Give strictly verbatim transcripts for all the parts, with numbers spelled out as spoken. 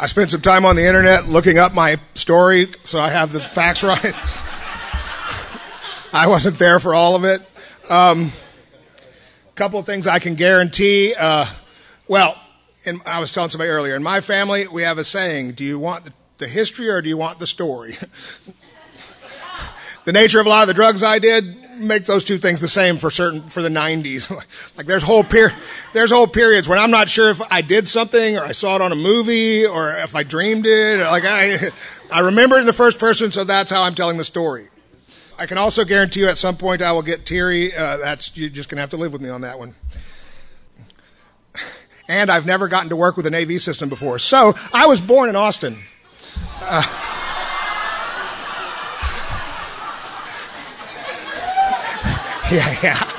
I spent some time on the internet looking up my story, so I have the facts right. I wasn't there for all of it. Um, couple of things I can guarantee. Uh, well, in, I was telling somebody earlier, in my family, we have a saying, do you want the, the history or do you want the story? The nature of a lot of the drugs I did make those two things the same for certain, for the nineties. Like there's whole per, there's whole periods when I'm not sure if I did something or I saw it on a movie or if I dreamed it. Or like I, I remember it in the first person, so that's how I'm telling the story. I can also guarantee you at some point I will get teary. Uh, that's, you're just gonna have to live with me on that one. And I've never gotten to work with an A V system before. So I was born in Austin. Uh, Yeah, yeah.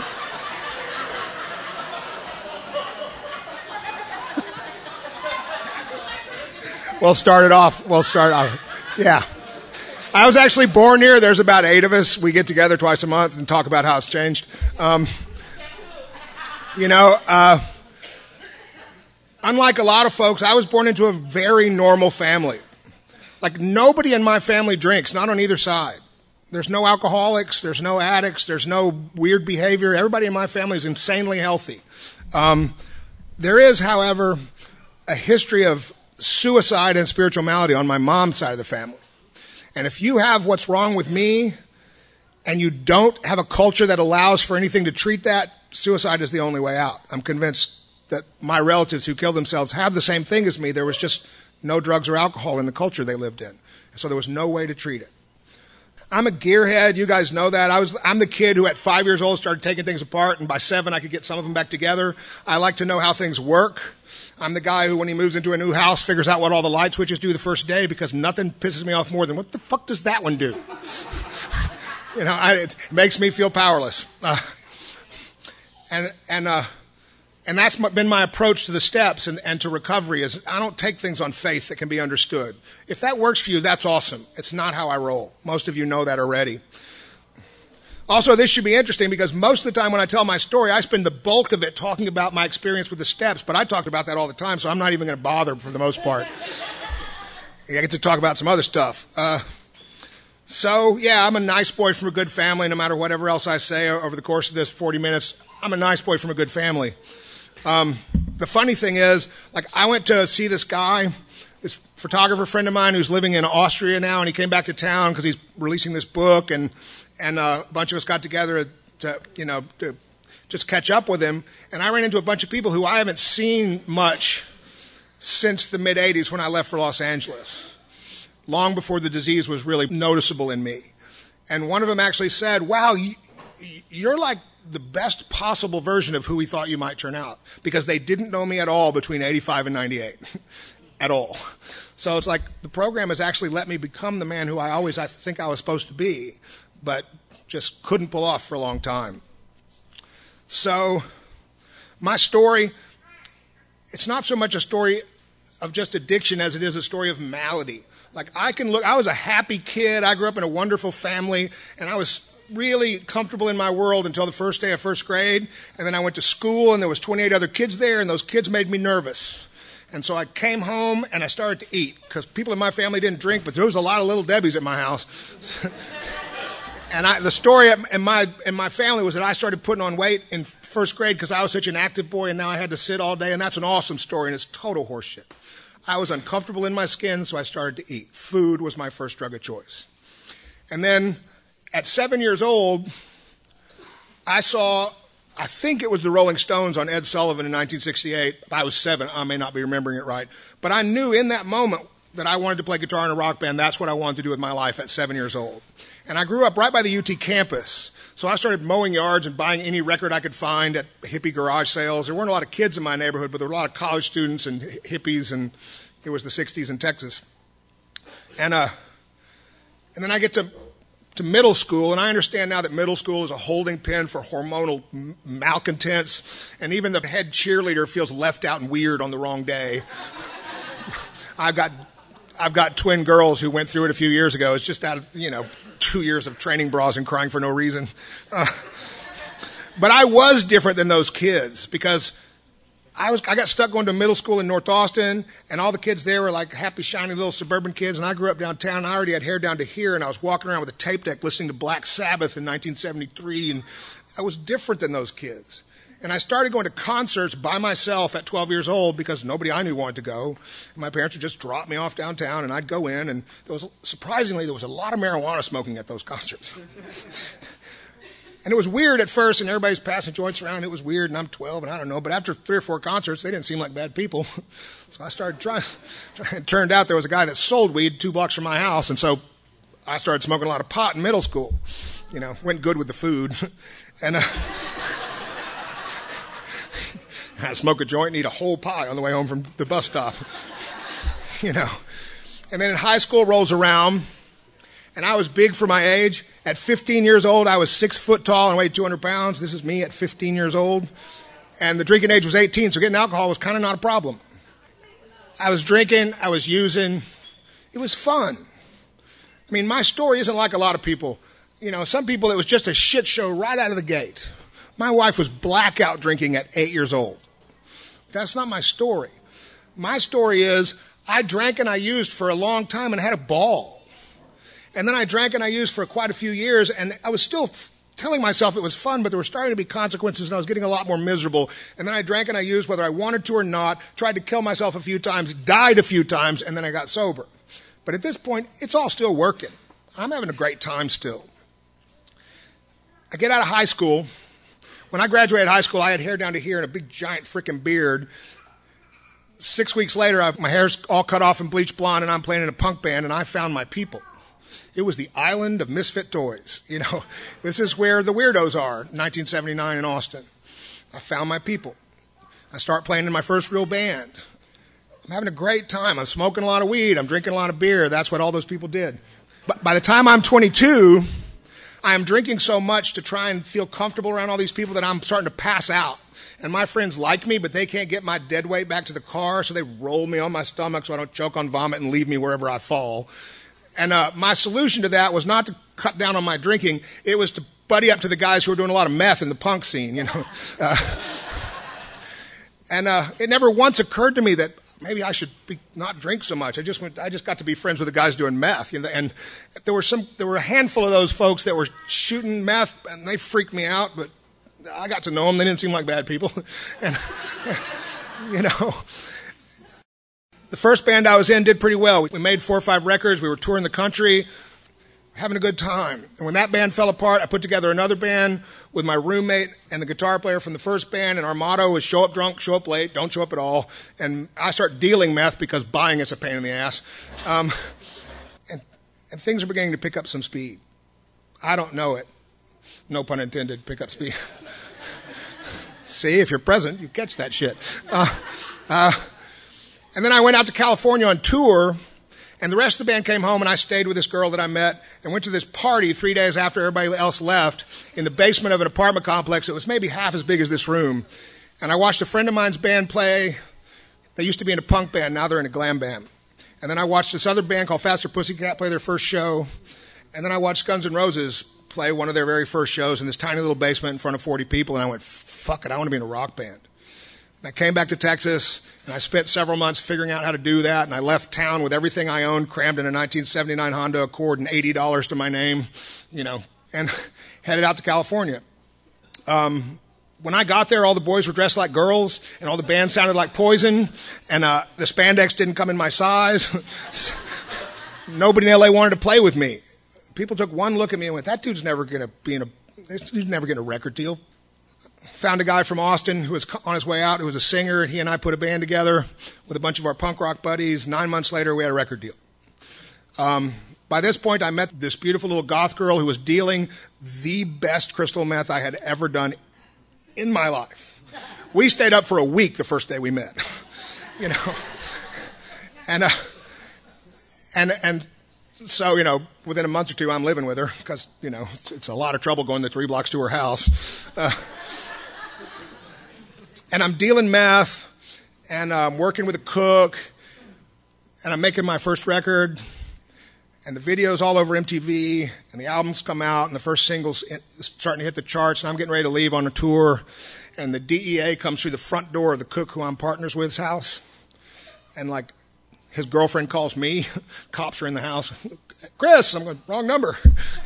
We'll start it off. We'll start off. Yeah. I was actually born here. There's about eight of us. We get together twice a month and talk about how it's changed. Um, you know, uh, unlike a lot of folks, I was born into a very normal family. Like nobody in my family drinks, not on either side. There's no alcoholics, there's no addicts, there's no weird behavior. Everybody in my family is insanely healthy. Um, there is, however, a history of suicide and spiritual malady on my mom's side of the family. And if you have what's wrong with me and you don't have a culture that allows for anything to treat that, suicide is the only way out. I'm convinced that my relatives who killed themselves have the same thing as me. There was just no drugs or alcohol in the culture they lived in. So there was no way to treat it. I'm a gearhead. You guys know that. I was, I'm the kid who at five years old started taking things apart, and by seven I could get some of them back together. I like to know how things work. I'm the guy who, when he moves into a new house, figures out what all the light switches do the first day because nothing pisses me off more than, what the fuck does that one do? You know, I, it makes me feel powerless. Uh, and, and, uh, And that's been my approach to the steps and, and to recovery is I don't take things on faith that can be understood. If that works for you, that's awesome. It's not how I roll. Most of you know that already. Also, this should be interesting because most of the time when I tell my story, I spend the bulk of it talking about my experience with the steps, but I talked about that all the time, so I'm not even going to bother for the most part. I get to talk about some other stuff. Uh, so, yeah, I'm a nice boy from a good family, no matter whatever else I say over the course of this forty minutes. I'm a nice boy from a good family. Um, the funny thing is, like, I went to see this guy, this photographer friend of mine who's living in Austria now, and he came back to town because he's releasing this book, and, and uh, a bunch of us got together to, you know, to just catch up with him. And I ran into a bunch of people who I haven't seen much since the mid eighties when I left for Los Angeles, long before the disease was really noticeable in me. And one of them actually said, wow, you're like the best possible version of who we thought you might turn out, because they didn't know me at all between eighty-five and ninety-eight at all. So it's like the program has actually let me become the man who I always I think I was supposed to be, but just couldn't pull off for a long time. So my story, it's not so much a story of just addiction as it is a story of malady. Like I can look, I was a happy kid. I grew up in a wonderful family, and I was really comfortable in my world until the first day of first grade. And then I went to school, and there was twenty-eight other kids there, and those kids made me nervous. And so I came home, and I started to eat, because people in my family didn't drink, but there was a lot of little Debbies at my house. And I, the story in my, in my family was that I started putting on weight in first grade because I was such an active boy, and now I had to sit all day, and that's an awesome story, and it's total horseshit. I was uncomfortable in my skin, so I started to eat. Food was my first drug of choice. And then at seven years old, I saw, I think it was the Rolling Stones on Ed Sullivan in nineteen sixty-eight. I was seven. I may not be remembering it right. But I knew in that moment that I wanted to play guitar in a rock band. That's what I wanted to do with my life at seven years old. And I grew up right by the U T campus. So I started mowing yards and buying any record I could find at hippie garage sales. There weren't a lot of kids in my neighborhood, but there were a lot of college students and hippies, and it was the sixties in Texas. And uh, and then I get to to middle school, and I understand now that middle school is a holding pen for hormonal m- malcontents, and even the head cheerleader feels left out and weird on the wrong day. I've got I've got twin girls who went through it a few years ago. It's just out of, you know, two years of training bras and crying for no reason. Uh, but I was different than those kids, because I was, I got stuck going to middle school in North Austin, and all the kids there were like happy, shiny little suburban kids, and I grew up downtown, and I already had hair down to here, and I was walking around with a tape deck listening to Black Sabbath in nineteen seventy-three, and I was different than those kids. And I started going to concerts by myself at twelve years old because nobody I knew wanted to go. And my parents would just drop me off downtown, and I'd go in, and there was, surprisingly, there was a lot of marijuana smoking at those concerts. And it was weird at first, and everybody's passing joints around. It was weird, and I'm twelve, and I don't know. But after three or four concerts, they didn't seem like bad people. So I started trying. It turned out there was a guy that sold weed two blocks from my house, and so I started smoking a lot of pot in middle school. You know, went good with the food. And uh, I smoke a joint and eat a whole pot on the way home from the bus stop. You know. And then high school rolls around, and I was big for my age. At fifteen years old, I was six foot tall and weighed two hundred pounds. This is me at fifteen years old. And the drinking age was eighteen, so getting alcohol was kind of not a problem. I was drinking, I was using. It was fun. I mean, my story isn't like a lot of people. You know, some people, it was just a shit show right out of the gate. My wife was blackout drinking at eight years old. That's not my story. My story is I drank and I used for a long time and had a ball. And then I drank and I used for quite a few years, and I was still f- telling myself it was fun, but there were starting to be consequences, and I was getting a lot more miserable. And then I drank and I used whether I wanted to or not, tried to kill myself a few times, died a few times, and then I got sober. But at this point, it's all still working. I'm having a great time still. I get out of high school. When I graduated high school, I had hair down to here and a big giant freaking beard. Six weeks later, I, my hair's all cut off and bleached blonde, and I'm playing in a punk band, and I found my people. It was the island of misfit toys. You know, this is where the weirdos are, nineteen seventy-nine in Austin. I found my people. I start playing in my first real band. I'm having a great time. I'm smoking a lot of weed. I'm drinking a lot of beer. That's what all those people did. But by the time I'm twenty-two, I am drinking so much to try and feel comfortable around all these people that I'm starting to pass out. And my friends like me, but they can't get my dead weight back to the car, so they roll me on my stomach so I don't choke on vomit and leave me wherever I fall. And uh, my solution to that was not to cut down on my drinking. It was to buddy up to the guys who were doing a lot of meth in the punk scene, you know. Uh, and uh, it never once occurred to me that maybe I should be, not drink so much. I just went. I just got to be friends with the guys doing meth. You know, and there were some. There were a handful of those folks that were shooting meth, and they freaked me out. But I got to know them. They didn't seem like bad people. And you know. The first band I was in did pretty well. We made four or five records. We were touring the country, having a good time. And when that band fell apart, I put together another band with my roommate and the guitar player from the first band. And our motto was show up drunk, show up late, don't show up at all. And I started dealing meth because buying it's a pain in the ass. Um, and, and things are beginning to pick up some speed. I don't know it. No pun intended, pick up speed. See, if you're present, you catch that shit. Uh, uh, And then I went out to California on tour, and the rest of the band came home, and I stayed with this girl that I met and went to this party three days after everybody else left in the basement of an apartment complex that was maybe half as big as this room. And I watched a friend of mine's band play. They used to be in a punk band. Now they're in a glam band. And then I watched this other band called Faster Pussycat play their first show. And then I watched Guns N' Roses play one of their very first shows in this tiny little basement in front of forty people. And I went, fuck it, I want to be in a rock band. And I came back to Texas, and I spent several months figuring out how to do that, and I left town with everything I owned, crammed in a nineteen seventy-nine Honda Accord and eighty dollars to my name, you know, and headed out to California. Um, when I got there, all the boys were dressed like girls, and all the band sounded like Poison, and uh, the spandex didn't come in my size. Nobody in L A wanted to play with me. People took one look at me and went, that dude's never going to be in a, this dude's never getting a record deal. Found a guy from Austin who was on his way out, who was a singer. He and I put a band together with a bunch of our punk rock buddies. Nine months later, we had a record deal. Um, by this point, I met this beautiful little goth girl who was dealing the best crystal meth I had ever done in my life. We stayed up for a week the first day we met, you know. And, uh, and, and so, you know, within a month or two, I'm living with her because, you know, it's, it's a lot of trouble going the three blocks to her house. Uh, And I'm dealing meth, and I'm working with a cook, and I'm making my first record, And the video's all over M T V, and the albums come out, and the first single's starting to hit the charts, and I'm getting ready to leave on a tour, and the D E A comes through the front door of the cook who I'm partners with's house, and like, his girlfriend calls me, cops are in the house, Chris, I'm going, wrong number.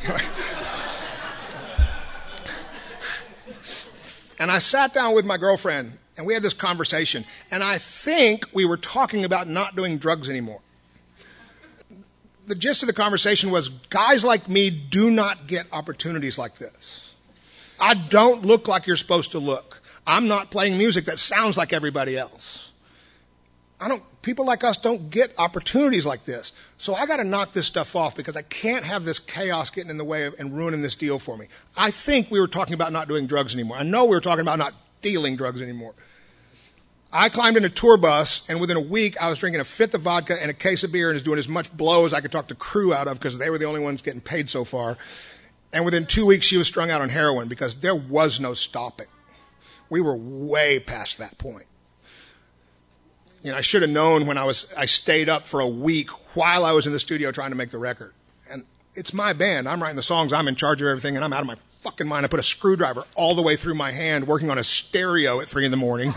And I sat down with my girlfriend, and we had this conversation, and I think we were talking about not doing drugs anymore. The gist of the conversation was, guys like me do not get opportunities like this. I don't look like you're supposed to look. I'm not playing music that sounds like everybody else. I don't, people like us don't get opportunities like this. So I got to knock this stuff off because I can't have this chaos getting in the way of, and ruining this deal for me. I think we were talking about not doing drugs anymore. I know we were talking about not dealing drugs anymore. I climbed in a tour bus, and within a week, I was drinking a fifth of vodka and a case of beer and was doing as much blow as I could talk the crew out of because they were the only ones getting paid so far. And within two weeks, she was strung out on heroin because there was no stopping. We were way past that point. You know, I should have known when I was, I stayed up for a week while I was in the studio trying to make the record. And it's my band. I'm writing the songs. I'm in charge of everything, and I'm out of my fucking mind. I put a screwdriver all the way through my hand working on a stereo at three in the morning.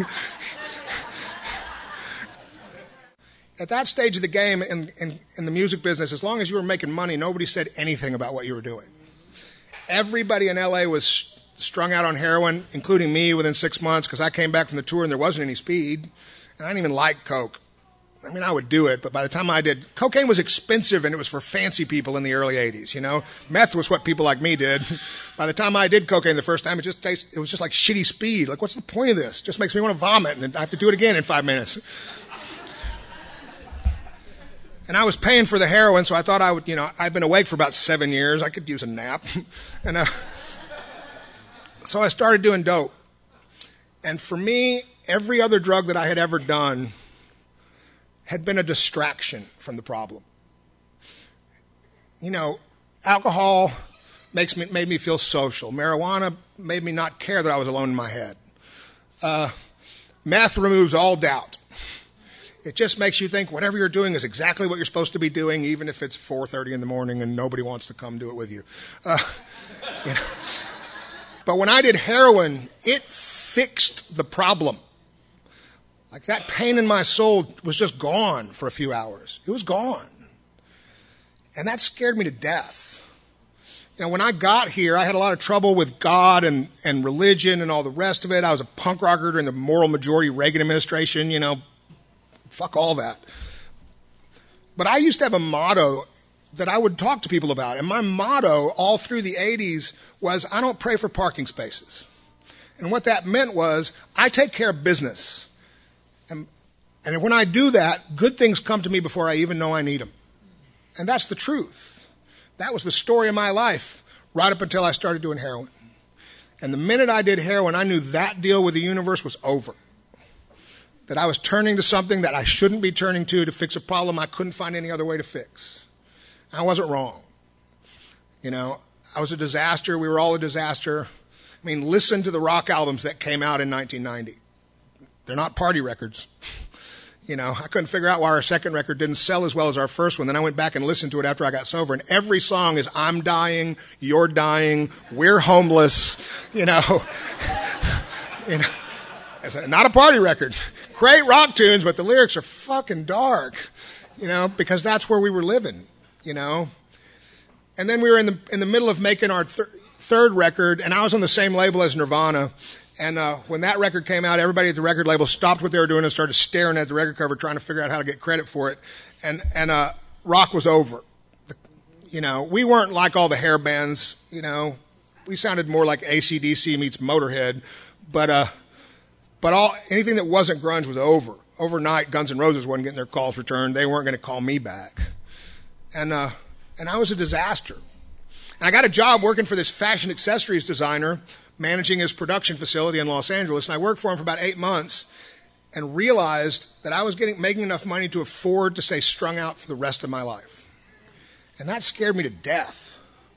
At that stage of the game in, in, in the music business, as long as you were making money, nobody said anything about what you were doing. Everybody in L A was strung out on heroin, including me within six months, because I came back from the tour and there wasn't any speed. And I didn't even like coke. I mean, I would do it, but by the time I did, cocaine was expensive and it was for fancy people in the early eighties, you know? Meth was what people like me did. By the time I did cocaine the first time, it just tasted, it was just like shitty speed. Like, what's the point of this? It just makes me want to vomit and I have to do it again in five minutes. And I was paying for the heroin, so I thought I would, you know, I'd been awake for about seven years. I could use a nap. and uh, so I started doing dope. And for me, every other drug that I had ever done had been a distraction from the problem. You know, alcohol makes me, made me feel social. Marijuana made me not care that I was alone in my head. Uh, meth removes all doubt. It just makes you think whatever you're doing is exactly what you're supposed to be doing, even if it's four thirty in the morning and nobody wants to come do it with you. Uh, you know. But when I did heroin, it fixed the problem. Like that pain in my soul was just gone for a few hours. It was gone. And that scared me to death. You know, when I got here, I had a lot of trouble with God and, and religion and all the rest of it. I was a punk rocker during the moral majority Reagan administration, you know. Fuck all that. But I used to have a motto that I would talk to people about. And my motto all through the eighties was, I don't pray for parking spaces. And what that meant was, I take care of business. And, and when I do that, good things come to me before I even know I need them. And that's the truth. That was the story of my life, right up until I started doing heroin. And the minute I did heroin, I knew that deal with the universe was over. That I was turning to something that I shouldn't be turning to to fix a problem I couldn't find any other way to fix. I wasn't wrong. You know, I was a disaster. We were all a disaster. I mean, listen to the rock albums that came out in nineteen ninety. They're not party records. You know, I couldn't figure out why our second record didn't sell as well as our first one. Then I went back and listened to it after I got sober. And every song is, I'm dying, you're dying, we're homeless, you know. you know. It's not a party record. Great rock tunes, but the lyrics are fucking dark, you know, because that's where we were living, you know. And then we were in the in the middle of making our thir- third record, and I was on the same label as Nirvana. And uh, when that record came out, everybody at the record label stopped what they were doing and started staring at the record cover, trying to figure out how to get credit for it. And and uh, rock was over. The, you know, we weren't like all the hair bands. You know, we sounded more like A C D C meets Motorhead, but. Uh, But all anything that wasn't grunge was over. Overnight, Guns N' Roses wasn't getting their calls returned. They weren't going to call me back. And uh, and I was a disaster. And I got a job working for this fashion accessories designer, managing his production facility in Los Angeles. And I worked for him for about eight months and realized that I was getting making enough money to afford to stay strung out for the rest of my life. And that scared me to death.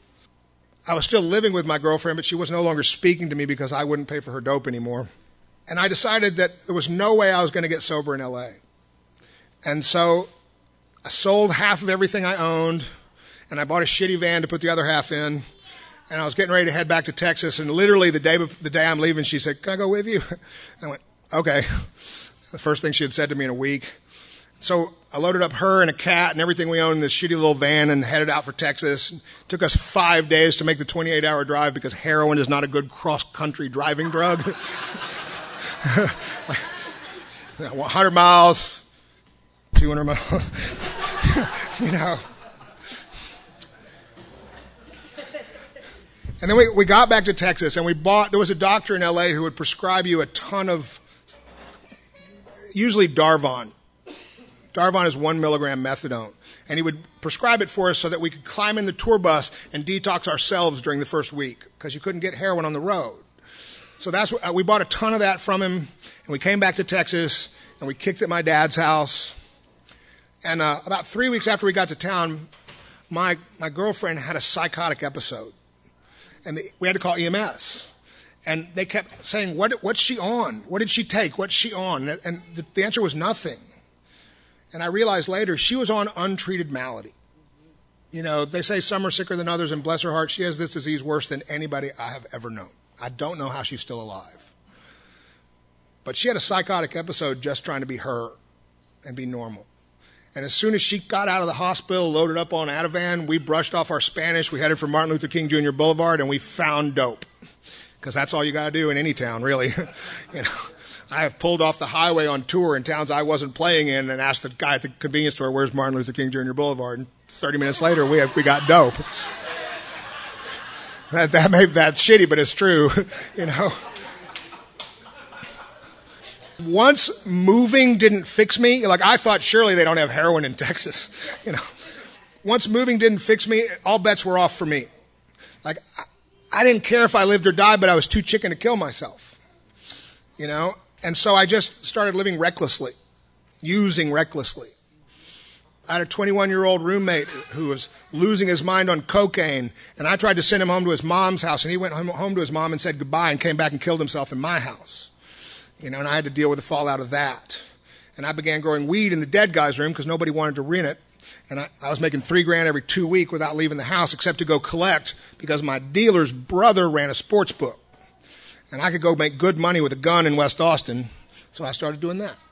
I was still living with my girlfriend, but she was no longer speaking to me because I wouldn't pay for her dope anymore. And I decided that there was no way I was going to get sober in L A. And so I sold half of everything I owned, and I bought a shitty van to put the other half in. And I was getting ready to head back to Texas, and literally the day bef- the day I'm leaving, she said, "Can I go with you?" And I went, "Okay." The first thing she had said to me in a week. So I loaded up her and a cat and everything we owned in this shitty little van and headed out for Texas. It took us five days to make the twenty-eight hour drive because heroin is not a good cross-country driving drug. one hundred miles, two hundred miles, you know. And then we, we got back to Texas and we bought, there was a doctor in L A who would prescribe you a ton of, usually Darvon. Darvon is one milligram methadone. And he would prescribe it for us so that we could climb in the tour bus and detox ourselves during the first week because you couldn't get heroin on the road. So that's what, uh, we bought a ton of that from him, and we came back to Texas, and we kicked at my dad's house. And uh, about three weeks after we got to town, my my girlfriend had a psychotic episode, and they, we had to call E M S. And they kept saying, "What what's she on? What did she take? What's she on?" And, and the, the answer was nothing. And I realized later she was on untreated malady. You know, they say some are sicker than others, and bless her heart, she has this disease worse than anybody I have ever known. I don't know how she's still alive. But she had a psychotic episode just trying to be her and be normal. And as soon as she got out of the hospital, loaded up on Ativan, we brushed off our Spanish. We headed for Martin Luther King Junior Boulevard, and we found dope. Because that's all you got to do in any town, really. You know, I have pulled off the highway on tour in towns I wasn't playing in and asked the guy at the convenience store, "Where's Martin Luther King Junior Boulevard?" And thirty minutes later, we have, we got dope. That, that may be that shitty, but it's true, you know. Once moving didn't fix me, like I thought surely they don't have heroin in Texas, you know. Once moving didn't fix me, all bets were off for me. Like I, I didn't care if I lived or died, but I was too chicken to kill myself, you know. And so I just started living recklessly, using recklessly. I had a twenty-one-year-old roommate who was losing his mind on cocaine, and I tried to send him home to his mom's house, and he went home to his mom and said goodbye and came back and killed himself in my house. You know, and I had to deal with the fallout of that. And I began growing weed in the dead guy's room because nobody wanted to rent it. And I, I was making three grand every two weeks without leaving the house except to go collect because my dealer's brother ran a sports book. And I could go make good money with a gun in West Austin, so I started doing that.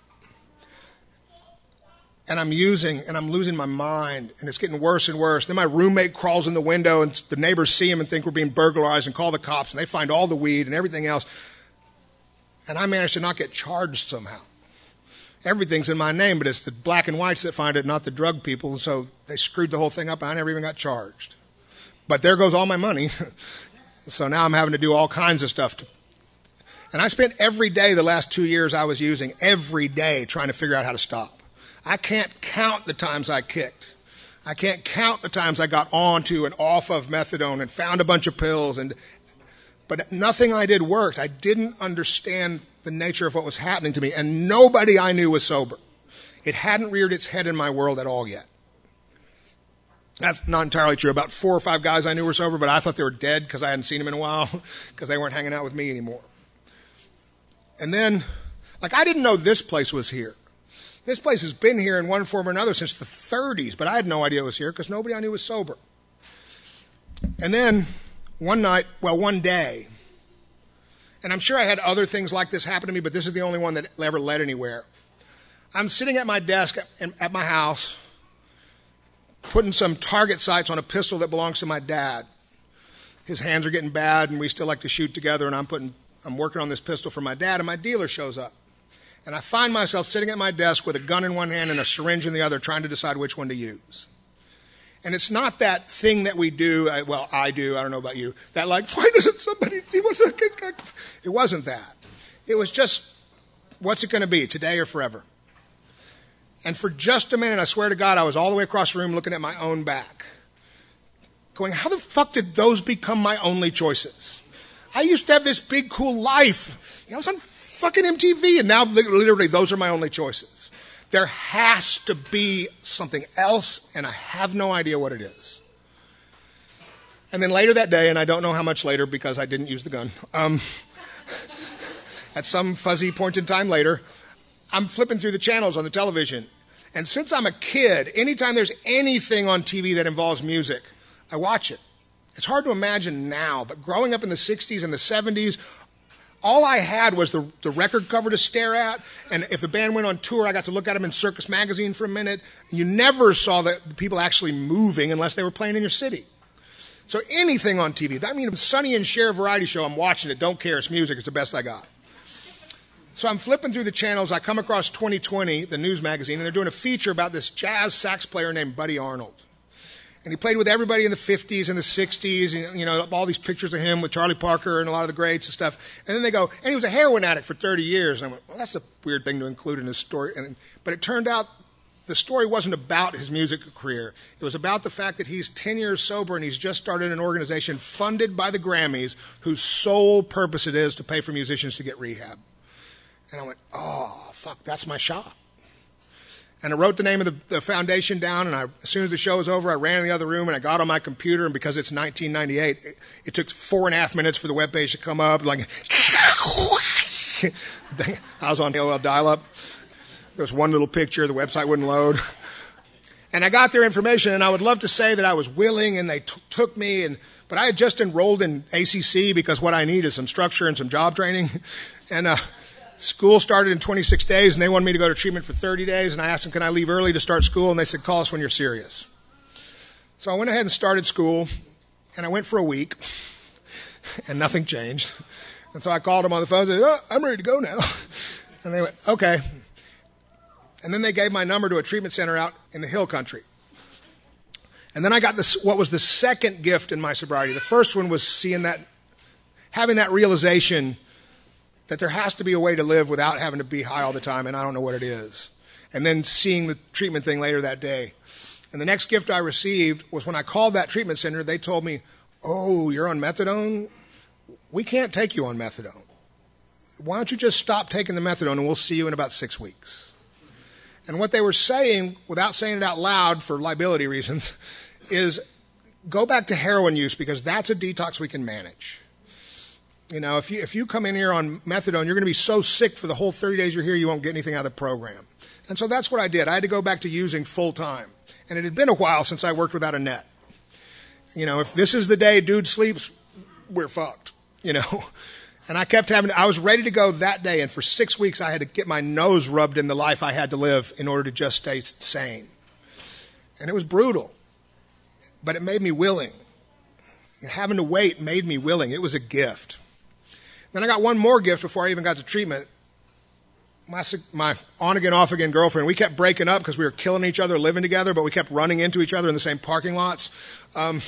And I'm using, and I'm losing my mind, and it's getting worse and worse. Then my roommate crawls in the window, and the neighbors see him and think we're being burglarized and call the cops, and they find all the weed and everything else. And I managed to not get charged somehow. Everything's in my name, but it's the black and whites that find it, not the drug people. So they screwed the whole thing up, and I never even got charged. But there goes all my money. So now I'm having to do all kinds of stuff. To, and I spent every day the last two years I was using, every day trying to figure out how to stop. I can't count the times I kicked. I can't count the times I got onto and off of methadone and found a bunch of pills. And But nothing I did worked. I didn't understand the nature of what was happening to me. And nobody I knew was sober. It hadn't reared its head in my world at all yet. That's not entirely true. About four or five guys I knew were sober, but I thought they were dead because I hadn't seen them in a while because they weren't hanging out with me anymore. And then, like, I didn't know this place was here. This place has been here in one form or another since the thirties, but I had no idea it was here because nobody I knew was sober. And then one night, well, one day, and I'm sure I had other things like this happen to me, but this is the only one that ever led anywhere. I'm sitting at my desk at my house, putting some target sights on a pistol that belongs to my dad. His hands are getting bad, and we still like to shoot together, and I'm putting, I'm working on this pistol for my dad, and my dealer shows up. And I find myself sitting at my desk with a gun in one hand and a syringe in the other, trying to decide which one to use. And it's not that thing that we do, I, well, I do, I don't know about you, that like, why doesn't somebody see what's a... It wasn't that. It was just, what's it going to be, today or forever? And for just a minute, I swear to God, I was all the way across the room looking at my own back, going, how the fuck did those become my only choices? I used to have this big, cool life. You know, I was on fucking M T V, and now literally those are my only choices. There has to be something else, and I have no idea what it is. And then later that day, and I don't know how much later because I didn't use the gun, um, at some fuzzy point in time later, I'm flipping through the channels on the television, And since I'm a kid, anytime there's anything on T V that involves music, I watch it. It's hard to imagine now, but growing up in the sixties and the seventies, all I had was the, the record cover to stare at, and if the band went on tour, I got to look at them in Circus Magazine for a minute. You never saw the, the people actually moving unless they were playing in your city. So anything on T V, that means Sonny and Cher variety show, I'm watching it, don't care, it's music, it's the best I got. So I'm flipping through the channels, I come across twenty twenty, the news magazine, and they're doing a feature about this jazz sax player named Buddy Arnold. And he played with everybody in the fifties and the sixties, and, you know, all these pictures of him with Charlie Parker and a lot of the greats and stuff. And then they go, and he was a heroin addict for thirty years. And I went, well, that's a weird thing to include in his story. And, but it turned out the story wasn't about his music career. It was about the fact that he's ten years sober and he's just started an organization funded by the Grammys whose sole purpose it is to pay for musicians to get rehab. And I went, oh, fuck, that's my shot. And I wrote the name of the, the foundation down, and I, as soon as the show was over, I ran in the other room, and I got on my computer, and because it's nineteen ninety-eight, it, it took four and a half minutes for the webpage to come up. Like, I was on A O L dial-up. There was one little picture. The website wouldn't load. And I got their information, and I would love to say that I was willing, and they t- took me, and but I had just enrolled in A C C because what I need is some structure and some job training. And uh school started in twenty-six days, and they wanted me to go to treatment for thirty days, and I asked them, can I leave early to start school? And they said, call us when you're serious. So I went ahead and started school, and I went for a week, and nothing changed. And so I called them on the phone and said, oh, I'm ready to go now. And they went, okay. And then they gave my number to a treatment center out in the hill country. And then I got this, what was the second gift in my sobriety. The first one was seeing that, having that realization that there has to be a way to live without having to be high all the time, and I don't know what it is. And then seeing the treatment thing later that day. And the next gift I received was when I called that treatment center, they told me, oh, you're on methadone? We can't take you on methadone. Why don't you just stop taking the methadone and we'll see you in about six weeks. And what they were saying, without saying it out loud for liability reasons, is go back to heroin use because that's a detox we can manage. You know, if you if you come in here on methadone, you're going to be so sick for the whole thirty days you're here, you won't get anything out of the program. And so that's what I did. I had to go back to using full time. And it had been a while since I worked without a net. You know, if this is the day dude sleeps, we're fucked, you know. And I kept having, I was ready to go that day, and for six weeks I had to get my nose rubbed in the life I had to live in order to just stay sane. And it was brutal, but it made me willing. And having to wait made me willing. It was a gift. Then I got one more gift before I even got to treatment. My, my on-again, off-again girlfriend, we kept breaking up because we were killing each other, living together, but we kept running into each other in the same parking lots. Um,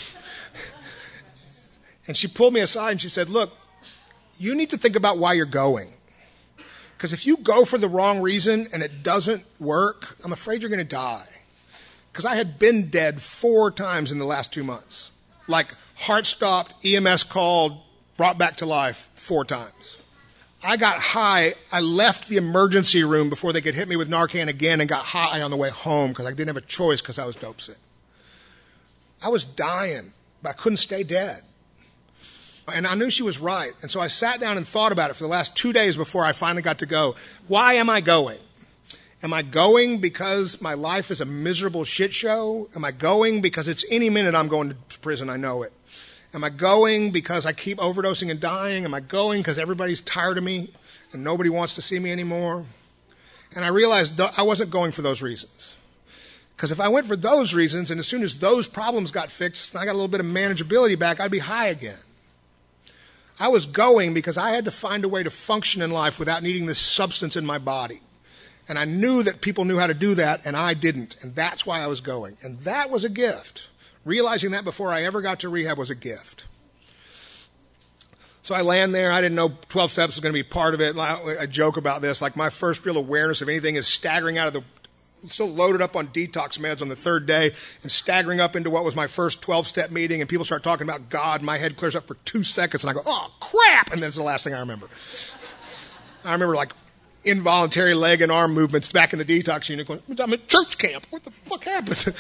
and she pulled me aside and she said, look, you need to think about why you're going. Because if you go for the wrong reason and it doesn't work, I'm afraid you're going to die. Because I had been dead four times in the last two months. Like heart stopped, E M S called, brought back to life four times. I got high. I left the emergency room before they could hit me with Narcan again and got high on the way home because I didn't have a choice because I was dope sick. I was dying, but I couldn't stay dead. And I knew she was right. And so I sat down and thought about it for the last two days before I finally got to go. Why am I going? Am I going because my life is a miserable shit show? Am I going because it's any minute I'm going to prison, I know it? Am I going because I keep overdosing and dying? Am I going because everybody's tired of me and nobody wants to see me anymore? And I realized th- I wasn't going for those reasons. Because if I went for those reasons, and as soon as those problems got fixed and I got a little bit of manageability back, I'd be high again. I was going because I had to find a way to function in life without needing this substance in my body. And I knew that people knew how to do that, and I didn't. And that's why I was going. And that was a gift. Realizing that before I ever got to rehab was a gift. So I land there. I didn't know twelve steps was going to be part of it. I joke about this. Like my first real awareness of anything is staggering out of the, still loaded up on detox meds on the third day and staggering up into what was my first twelve-step meeting. And people start talking about God. My head clears up for two seconds and I go, oh, crap. And that's the last thing I remember. I remember like involuntary leg and arm movements back in the detox unit going, I'm at church camp. What the fuck happened?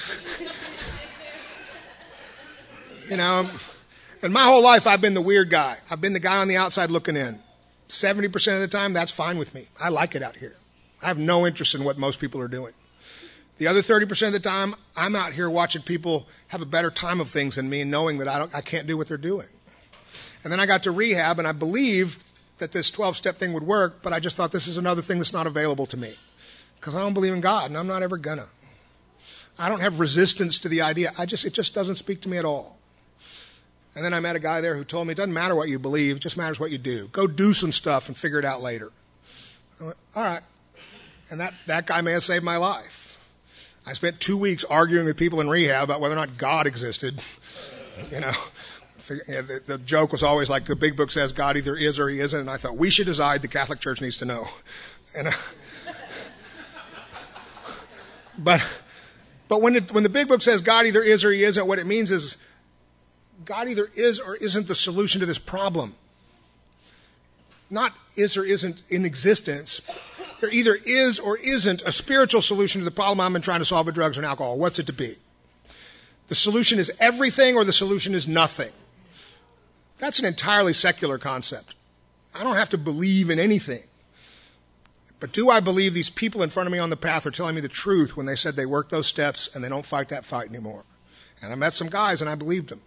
You know, and my whole life I've been the weird guy. I've been the guy on the outside looking in. seventy percent of the time, that's fine with me. I like it out here. I have no interest in what most people are doing. The other thirty percent of the time, I'm out here watching people have a better time of things than me and knowing that I, don't, I can't do what they're doing. And then I got to rehab, and I believed that this twelve-step thing would work, but I just thought this is another thing that's not available to me because I don't believe in God, and I'm not ever gonna. I don't have resistance to the idea. I just It just doesn't speak to me at all. And then I met a guy there who told me, it doesn't matter what you believe, it just matters what you do. Go do some stuff and figure it out later. I went, all right. And that, that guy may have saved my life. I spent two weeks arguing with people in rehab about whether or not God existed. You know, the, the joke was always like the big book says God either is or he isn't. And I thought, we should decide, the Catholic Church needs to know. And, uh, but but when, it, when the big book says God either is or he isn't, what it means is God either is or isn't the solution to this problem. Not is or isn't in existence. There either is or isn't a spiritual solution to the problem I've been trying to solve with drugs and alcohol. What's it to be? The solution is everything or the solution is nothing. That's an entirely secular concept. I don't have to believe in anything. But do I believe these people in front of me on the path are telling me the truth when they said they worked those steps and they don't fight that fight anymore? And I met some guys and I believed them.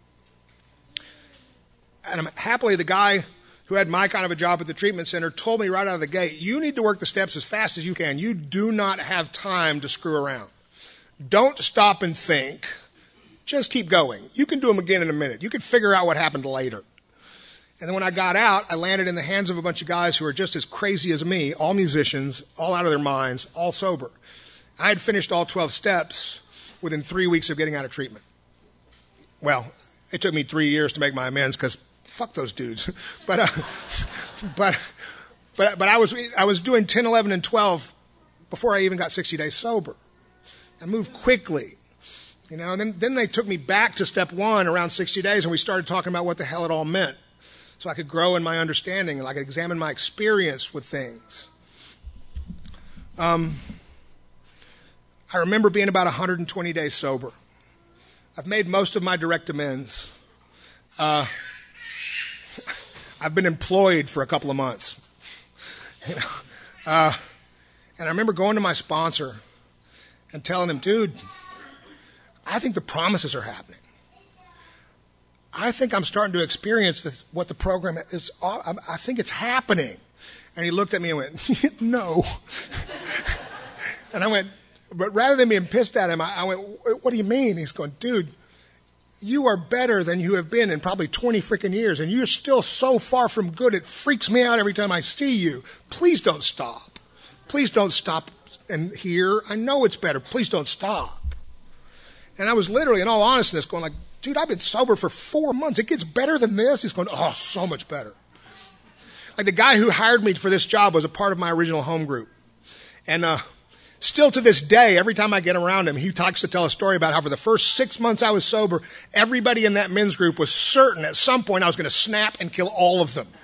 And I'm, happily, the guy who had my kind of a job at the treatment center told me right out of the gate, you need to work the steps as fast as you can. You do not have time to screw around. Don't stop and think. Just keep going. You can do them again in a minute. You can figure out what happened later. And then when I got out, I landed in the hands of a bunch of guys who are just as crazy as me, all musicians, all out of their minds, all sober. I had finished all twelve steps within three weeks of getting out of treatment. Well, it took me three years to make my amends because fuck those dudes. but, uh, but, but, but I was, I was doing ten, eleven, and twelve before I even got sixty days sober. I moved quickly, you know, and then, then they took me back to step one around sixty days and we started talking about what the hell it all meant so I could grow in my understanding and I could examine my experience with things. Um, I remember being about one hundred twenty days sober. I've made most of my direct amends. Uh, I've been employed for a couple of months. You know, uh, and I remember going to my sponsor and telling him, dude, I think the promises are happening. I think I'm starting to experience this, what the program is. I think it's happening. And he looked at me and went, no. And I went, but rather than being pissed at him, I, I went, what do you mean? He's going, dude, you are better than you have been in probably twenty freaking years, and you're still so far from good, it freaks me out every time I see you. Please don't stop. Please don't stop and hear. I know it's better. Please don't stop. And I was literally, in all honestness, going like, dude, I've been sober for four months. It gets better than this. He's going, oh, so much better. Like the guy who hired me for this job was a part of my original home group. And uh, still to this day, every time I get around him, he talks to tell a story about how for the first six months I was sober, everybody in that men's group was certain at some point I was going to snap and kill all of them.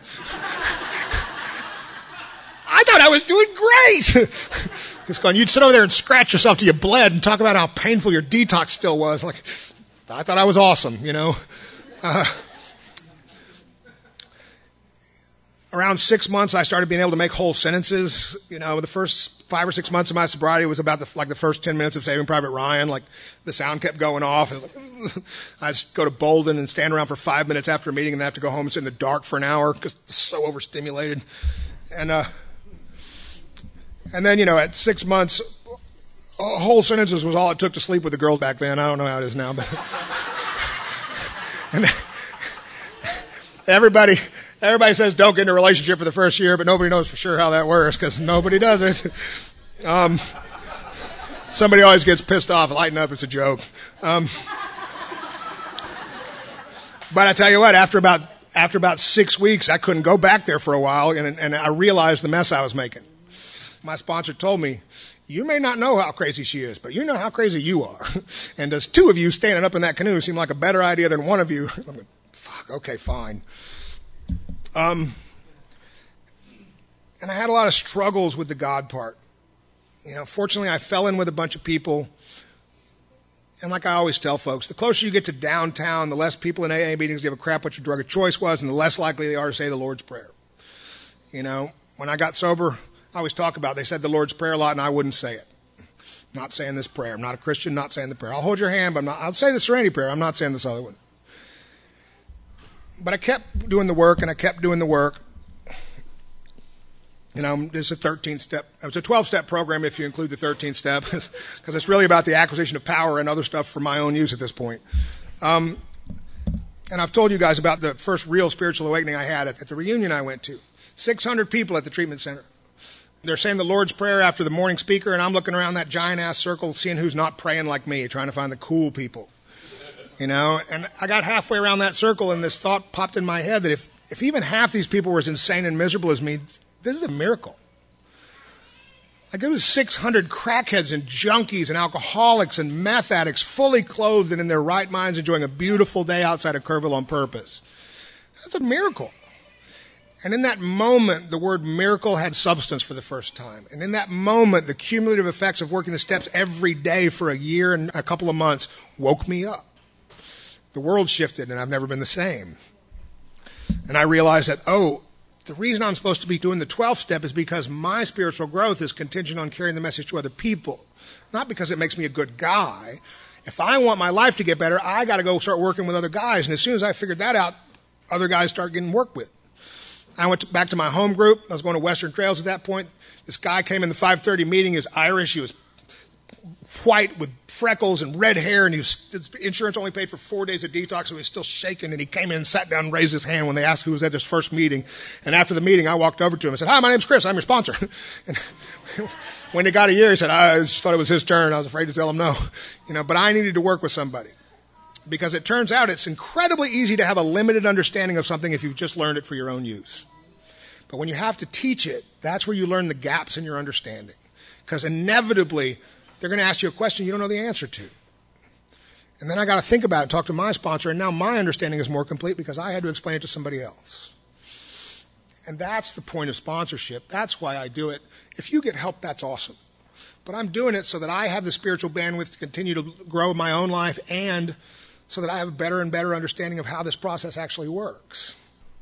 I thought I was doing great. He's going, you'd sit over there and scratch yourself till you bled and talk about how painful your detox still was. Like, I thought I was awesome, you know. Uh, around six months, I started being able to make whole sentences. You know, the first five or six months of my sobriety was about the, like the first ten minutes of Saving Private Ryan. Like the sound kept going off. And it was like, I'd go to Bolden and stand around for five minutes after a meeting and then have to go home and sit in the dark for an hour because it's so overstimulated. And, uh, and then, you know, at six months, whole sentences was all it took to sleep with the girls back then. I don't know how it is now, but and everybody, everybody says don't get in a relationship for the first year, but nobody knows for sure how that works because nobody does it. Um, somebody always gets pissed off. Lighten up, it's a joke. Um, but I tell you what, after about after about six weeks, I couldn't go back there for a while, and, and I realized the mess I was making. My sponsor told me, you may not know how crazy she is, but you know how crazy you are. And does two of you standing up in that canoe seem like a better idea than one of you? I'm like, fuck, okay, fine. Um, and I had a lot of struggles with the God part. You know, fortunately, I fell in with a bunch of people. And like I always tell folks, the closer you get to downtown, the less people in A A meetings give a crap what your drug of choice was, and the less likely they are to say the Lord's Prayer. You know, when I got sober, I always talk about, they said the Lord's Prayer a lot, and I wouldn't say it. Not saying this prayer. I'm not a Christian, not saying the prayer. I'll hold your hand, but I'm not, I'll say the serenity prayer. I'm not saying this other one. But I kept doing the work, and I kept doing the work. You know, there's a thirteenth step. It was a twelve-step program if you include the thirteenth step, because it's really about the acquisition of power and other stuff for my own use at this point. Um, and I've told you guys about the first real spiritual awakening I had at, at the reunion I went to. six hundred people at the treatment center. They're saying the Lord's Prayer after the morning speaker, and I'm looking around that giant-ass circle, seeing who's not praying like me, trying to find the cool people. You know, and I got halfway around that circle, and this thought popped in my head that if, if even half these people were as insane and miserable as me, this is a miracle. Like, there was six hundred crackheads and junkies and alcoholics and meth addicts fully clothed and in their right minds enjoying a beautiful day outside of Kerrville on purpose. That's a miracle. And in that moment, the word miracle had substance for the first time. And in that moment, the cumulative effects of working the steps every day for a year and a couple of months woke me up. The world shifted, and I've never been the same. And I realized that, oh, the reason I'm supposed to be doing the twelfth step is because my spiritual growth is contingent on carrying the message to other people, not because it makes me a good guy. If I want my life to get better, I got to go start working with other guys. And as soon as I figured that out, other guys started getting worked with. I went to, back to my home group. I was going to Western Trails at that point. This guy came in the five thirty meeting. He was Irish. He was white with freckles and red hair, and he was, his insurance only paid for four days of detox, so he was still shaking. And he came in and sat down and raised his hand when they asked who was at his first meeting. And after the meeting, I walked over to him and said, "Hi, my name's Chris. I'm your sponsor." And when he got a year, he said, "I just thought it was his turn. I was afraid to tell him no." You know, but I needed to work with somebody. Because it turns out it's incredibly easy to have a limited understanding of something if you've just learned it for your own use. But when you have to teach it, that's where you learn the gaps in your understanding. Because inevitably, they're going to ask you a question you don't know the answer to. And then I got to think about it and talk to my sponsor, and now my understanding is more complete because I had to explain it to somebody else. And that's the point of sponsorship. That's why I do it. If you get help, that's awesome. But I'm doing it so that I have the spiritual bandwidth to continue to grow my own life and so that I have a better and better understanding of how this process actually works.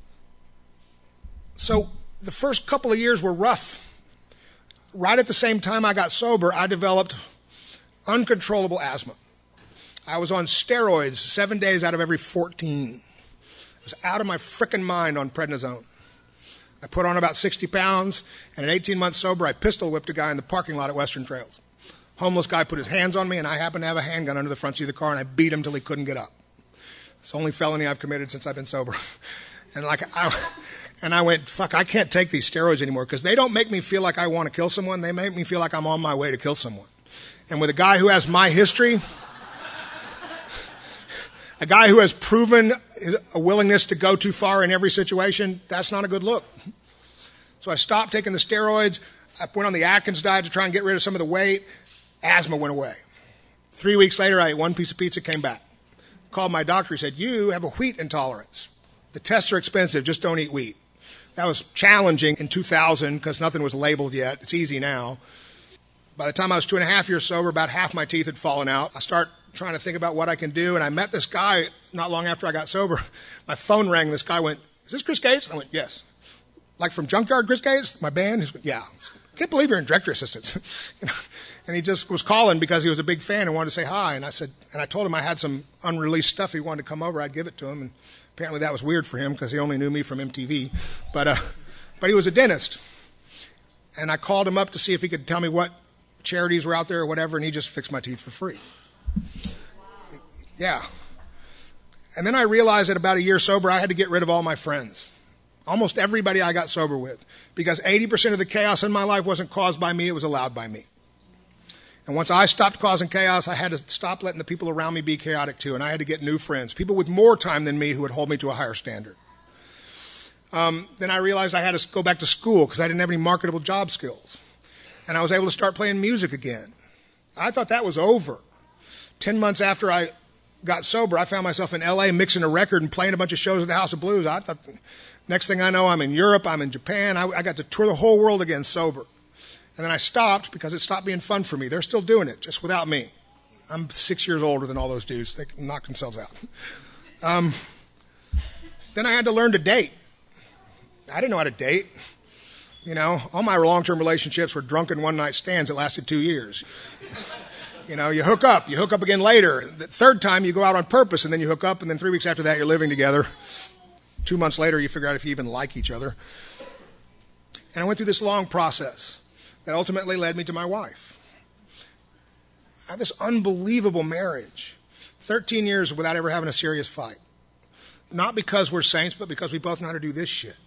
So the first couple of years were rough. Right at the same time I got sober, I developed uncontrollable asthma. I was on steroids seven days out of every fourteen. I was out of my frickin' mind on prednisone. I put on about sixty pounds, and at eighteen months sober, I pistol whipped a guy in the parking lot at Western Trails. Homeless guy put his hands on me, and I happened to have a handgun under the front seat of the car, and I beat him till he couldn't get up. It's the only felony I've committed since I've been sober. And like I, and I went, fuck, I can't take these steroids anymore because they don't make me feel like I want to kill someone. They make me feel like I'm on my way to kill someone. And with a guy who has my history, a guy who has proven a willingness to go too far in every situation, that's not a good look. So I stopped taking the steroids. I went on the Atkins diet to try and get rid of some of the weight. Asthma went away. Three weeks later, I ate one piece of pizza, came back. Called my doctor. He said, "You have a wheat intolerance. The tests are expensive. Just don't eat wheat." That was challenging in two thousand because nothing was labeled yet. It's easy now. By the time I was two and a half years sober, about half my teeth had fallen out. I start trying to think about what I can do, and I met this guy not long after I got sober. My phone rang. This guy went, "Is this Chris Gates?" I went, "Yes." "Like from Junkyard Chris Gates, my band?" He's, "Yeah." "I can't believe you're in director assistance." You know, and he just was calling because he was a big fan and wanted to say hi. And I said, and I told him I had some unreleased stuff. He wanted to come over. I'd give it to him. And apparently that was weird for him because he only knew me from M T V. But, uh, but he was a dentist. And I called him up to see if he could tell me what charities were out there or whatever. And he just fixed my teeth for free. Yeah. And then I realized that about a year sober, I had to get rid of all my friends. Almost everybody I got sober with. Because eighty percent of the chaos in my life wasn't caused by me, it was allowed by me. And once I stopped causing chaos, I had to stop letting the people around me be chaotic too. And I had to get new friends, people with more time than me who would hold me to a higher standard. Um, then I realized I had to go back to school because I didn't have any marketable job skills. And I was able to start playing music again. I thought that was over. Ten months after I got sober, I found myself in L A mixing a record and playing a bunch of shows at the House of Blues. I thought, next thing I know, I'm in Europe, I'm in Japan. I, I got to tour the whole world again sober. And then I stopped because it stopped being fun for me. They're still doing it, just without me. I'm six years older than all those dudes. They can knock themselves out. Um, then I had to learn to date. I didn't know how to date. You know, all my long-term relationships were drunken one-night stands that lasted two years. You know, you hook up, you hook up again later. The third time you go out on purpose and then you hook up, and then three weeks after that you're living together. Two months later you figure out if you even like each other. And I went through this long process that ultimately led me to my wife. I had this unbelievable marriage. thirteen years without ever having a serious fight. Not because we're saints, but because we both know how to do this shit.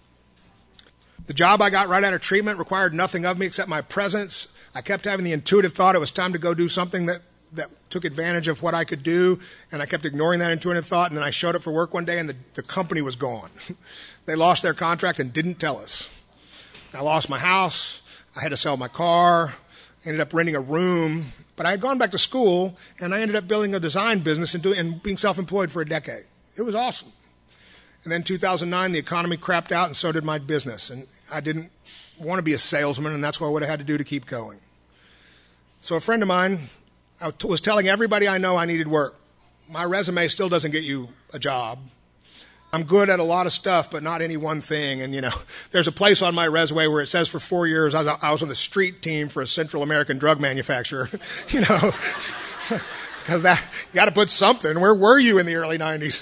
The job I got right out of treatment required nothing of me except my presence. I kept having the intuitive thought it was time to go do something that, that took advantage of what I could do, and I kept ignoring that intuitive thought, and then I showed up for work one day, and the, the company was gone. They lost their contract and didn't tell us. I lost my house. I had to sell my car. I ended up renting a room. But I had gone back to school, and I ended up building a design business and, doing, and being self-employed for a decade. It was awesome. And then two thousand nine, the economy crapped out, and so did my business. And I didn't want to be a salesman, and that's what I would have had to do to keep going. So a friend of mine I t- was telling everybody I know I needed work. My resume still doesn't get you a job. I'm good at a lot of stuff, but not any one thing. And, you know, there's a place on my resume where it says for four years I was, I was on the street team for a Central American drug manufacturer, you know, because that, you got to put something. Where were you in the early nineties?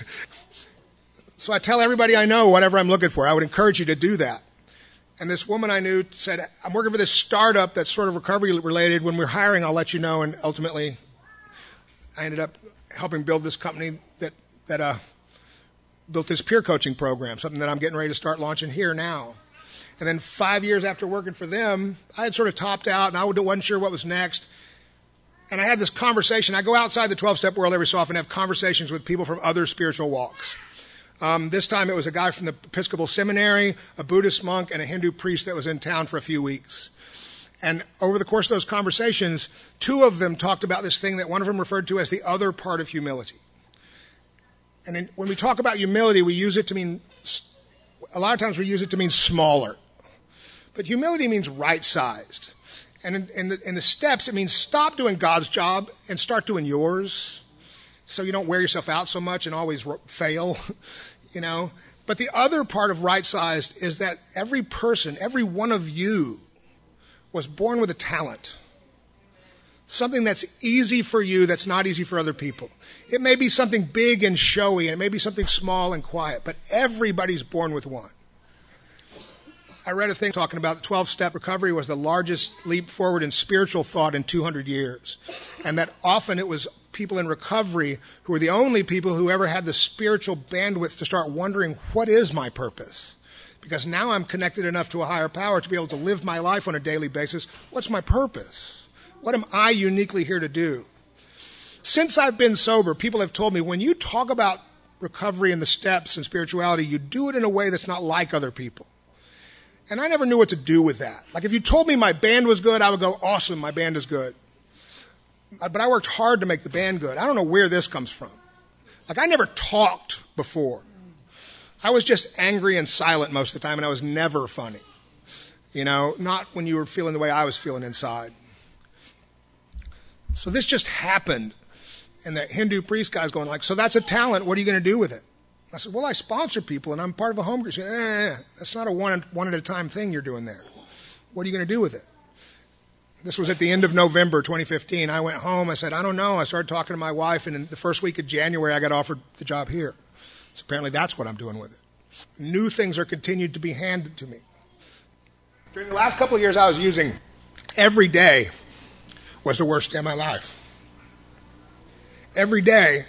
So I tell everybody I know whatever I'm looking for. I would encourage you to do that. And this woman I knew said, I'm working for this startup that's sort of recovery related. When we're hiring, I'll let you know. And ultimately, I ended up helping build this company that, that, uh, built this peer coaching program, something that I'm getting ready to start launching here now. And then five years after working for them, I had sort of topped out, and I wasn't sure what was next. And I had this conversation. I go outside the twelve-step world every so often and have conversations with people from other spiritual walks. Um, this time it was a guy from the Episcopal Seminary, a Buddhist monk, and a Hindu priest that was in town for a few weeks. And over the course of those conversations, two of them talked about this thing that one of them referred to as the other part of humility. And in, when we talk about humility, we use it to mean, a lot of times we use it to mean smaller. But humility means right-sized. And in, in, the, in the steps, it means stop doing God's job and start doing yours, so you don't wear yourself out so much and always fail, you know. But the other part of right-sized is that every person, every one of you was born with a talent. Something that's easy for you that's not easy for other people. It may be something big and showy, and it may be something small and quiet, but everybody's born with one. I read a thing talking about twelve-step recovery was the largest leap forward in spiritual thought in two hundred years. And that often it was people in recovery who were the only people who ever had the spiritual bandwidth to start wondering, what is my purpose? Because now I'm connected enough to a higher power to be able to live my life on a daily basis. What's my purpose? What am I uniquely here to do? Since I've been sober, people have told me, when you talk about recovery and the steps and spirituality, you do it in a way that's not like other people. And I never knew what to do with that. Like, if you told me my band was good, I would go, awesome, my band is good. But I worked hard to make the band good. I don't know where this comes from. Like, I never talked before. I was just angry and silent most of the time, and I was never funny. You know, not when you were feeling the way I was feeling inside. So this just happened. And the Hindu priest guy's going like, so that's a talent. What are you going to do with it? I said, well, I sponsor people, and I'm part of a home group. He said, eh, that's not a one, one at a time thing you're doing there. What are you going to do with it? This was at the end of November twenty fifteen. I went home. I said, I don't know. I started talking to my wife, and in the first week of January, I got offered the job here. So apparently that's what I'm doing with it. New things are continued to be handed to me. During the last couple of years I was using, every day was the worst day of my life. Every day,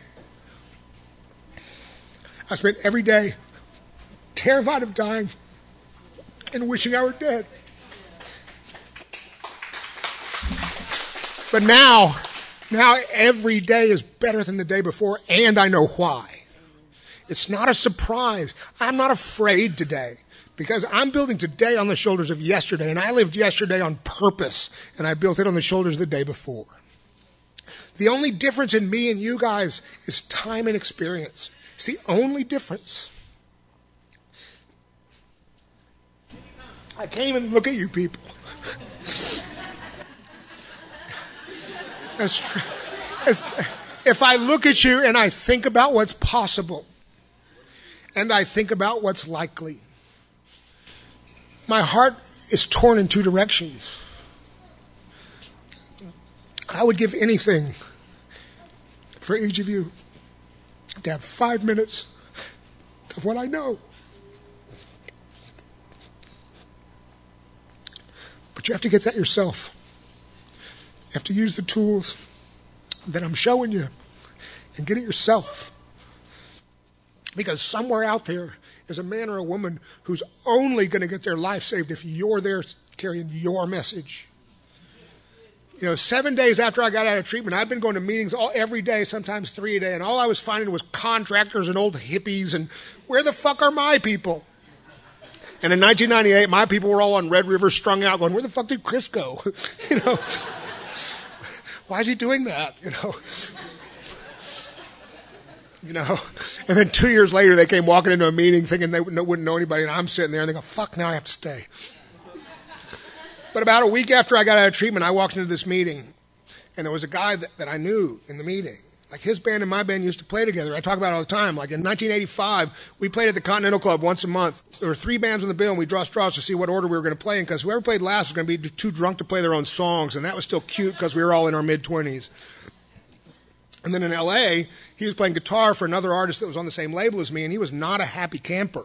I spent every day terrified of dying and wishing I were dead. But now, now every day is better than the day before, and I know why. It's not a surprise. I'm not afraid today because I'm building today on the shoulders of yesterday, and I lived yesterday on purpose, and I built it on the shoulders of the day before. The only difference in me and you guys is time and experience. It's the only difference. I can't even look at you people. That's true. If I look at you and I think about what's possible, and I think about what's likely, my heart is torn in two directions. I would give anything for each of you to have five minutes of what I know. But you have to get that yourself. You have to use the tools that I'm showing you and get it yourself. Because somewhere out there is a man or a woman who's only going to get their life saved if you're there carrying your message. You know, seven days after I got out of treatment, I've been going to meetings all, every day, sometimes three a day, and all I was finding was contractors and old hippies, and where the fuck are my people? And in nineteen ninety-eight, my people were all on Red River strung out going, where the fuck did Chris go? You know, why is he doing that? You know, you know, and then two years later, they came walking into a meeting thinking they wouldn't know anybody, and I'm sitting there, and they go, fuck, now I have to stay. But about a week after I got out of treatment, I walked into this meeting, and there was a guy that, that I knew in the meeting. Like, his band and my band used to play together. I talk about it all the time. Like, in nineteen eighty-five, we played at the Continental Club once a month. There were three bands on the bill, and we draw straws to see what order we were going to play in, because whoever played last was going to be too drunk to play their own songs, and that was still cute because we were all in our mid-twenties. And then in L A, he was playing guitar for another artist that was on the same label as me, and he was not a happy camper.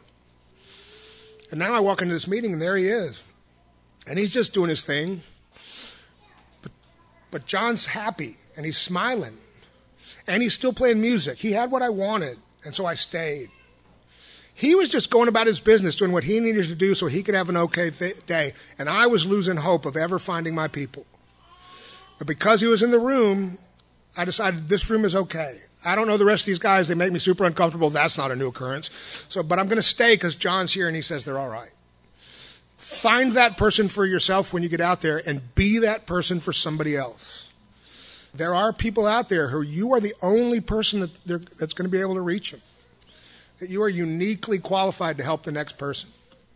And now I walk into this meeting, and there he is. And he's just doing his thing. But, but John's happy, and he's smiling. And he's still playing music. He had what I wanted, and so I stayed. He was just going about his business, doing what he needed to do so he could have an okay th- day. And I was losing hope of ever finding my people. But because he was in the room, I decided this room is okay. I don't know the rest of these guys. They make me super uncomfortable. That's not a new occurrence. So, but I'm going to stay because John's here, and he says they're all right. Find that person for yourself when you get out there, and be that person for somebody else. There are people out there who you are the only person that that's going to be able to reach them. That you are uniquely qualified to help the next person.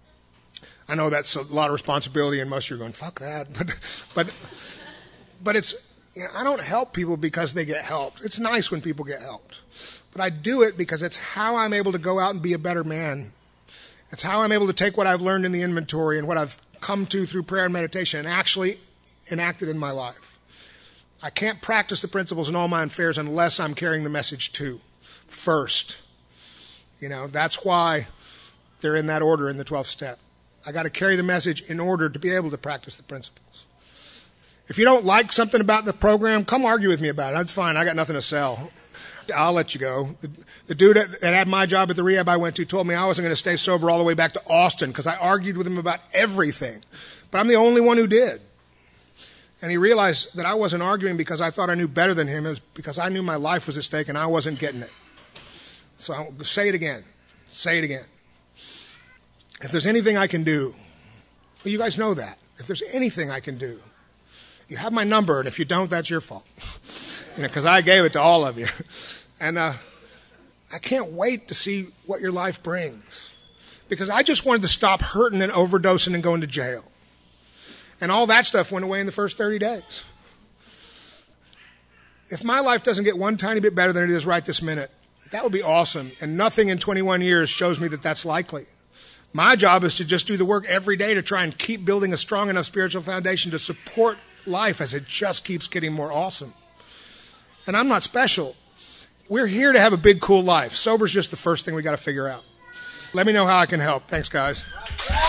I know that's a lot of responsibility, and most of you are going, fuck that. But, but, but it's, you know, I don't help people because they get helped. It's nice when people get helped. But I do it because it's how I'm able to go out and be a better man. It's how I'm able to take what I've learned in the inventory and what I've come to through prayer and meditation and actually enact it in my life. I can't practice the principles in all my affairs unless I'm carrying the message too, first. You know, that's why they're in that order in the twelfth step. I got to carry the message in order to be able to practice the principles. If you don't like something about the program, come argue with me about it. That's fine. I got nothing to sell. I'll let you go. The, the dude that, that had my job at the rehab I went to told me I wasn't going to stay sober all the way back to Austin because I argued with him about everything. But I'm the only one who did. And he realized that I wasn't arguing because I thought I knew better than him. It was because I knew my life was at stake and I wasn't getting it. So I'll say it again. Say it again. If there's anything I can do, well, you guys know that. If there's anything I can do, you have my number, and if you don't, that's your fault. You know, because I gave it to all of you. And uh, I can't wait to see what your life brings. Because I just wanted to stop hurting and overdosing and going to jail. And all that stuff went away in the first thirty days. If my life doesn't get one tiny bit better than it is right this minute, that would be awesome. And nothing in twenty-one years shows me that that's likely. My job is to just do the work every day to try and keep building a strong enough spiritual foundation to support life as it just keeps getting more awesome. And I'm not special. We're here to have a big, cool life. Sober's just the first thing we got to figure out. Let me know how I can help. Thanks, guys.